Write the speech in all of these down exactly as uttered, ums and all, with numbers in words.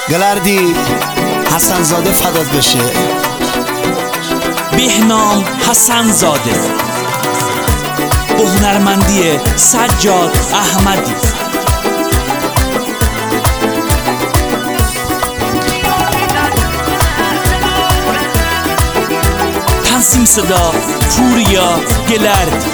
گلردی حسن زاده فدات بشه. بهنام حسن زاده با هنرمندی سجاد احمدی. تنظیم صدا پوریا گلردی.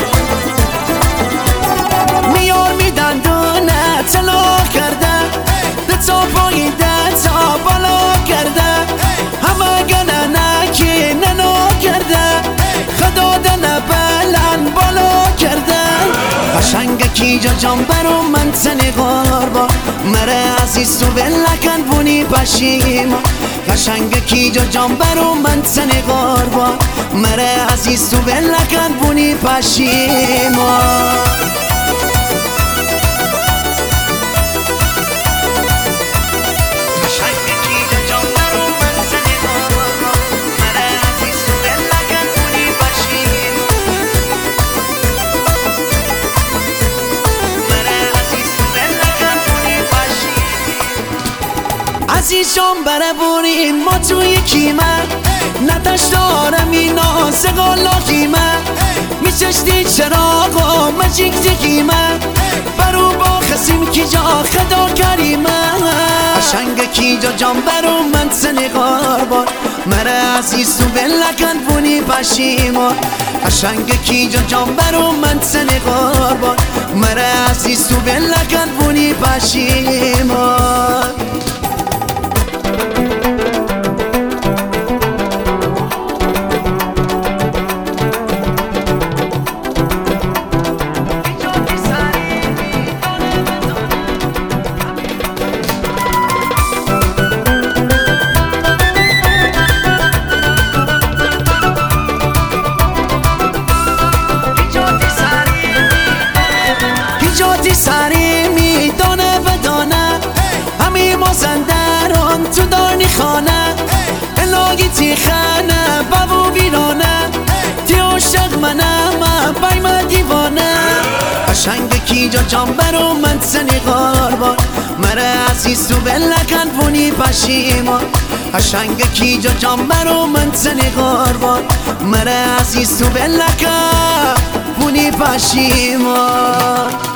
میار میدن دونه طلا کرده ده تا پایین ده تا بالا کرده همه گنه نکی ننا کرده خدا دنه بلن بالا کرده قشنگ کی جا جان برو من سنی غاربا مره عزیز تو بلکن بونی پشیما قشنگ کی جا جان برو من سنی غاربا مره عزیز تو بلکن بونی پشیما. عزیزم بره بوریم ما توی کیمه نتش دارم اینا سقالا کیمه میچشتی چراغا مجیک دیگیمه برو با خسیم کی جا خدا کریمه قشنگ کی جا جان برو من سنی غاربار مره عزیز تو بلکن بونی پشیما قشنگ کی جا جان برو من سنی غاربار مره عزیز تو بلکن بونی پشیما. سری میدانه بدانه همی مازندران تو دانی خانه الهی تی خانه بابو ویرانه تی عاشق منم بای من دیوانه قشنگ کی جا جان برو من سنی غاربار مره عزیز تو بلکن بونی پشیما قشنگ کی جا جان برو من سنی غاربار مره عزیز تو بلکن بونی پشیما.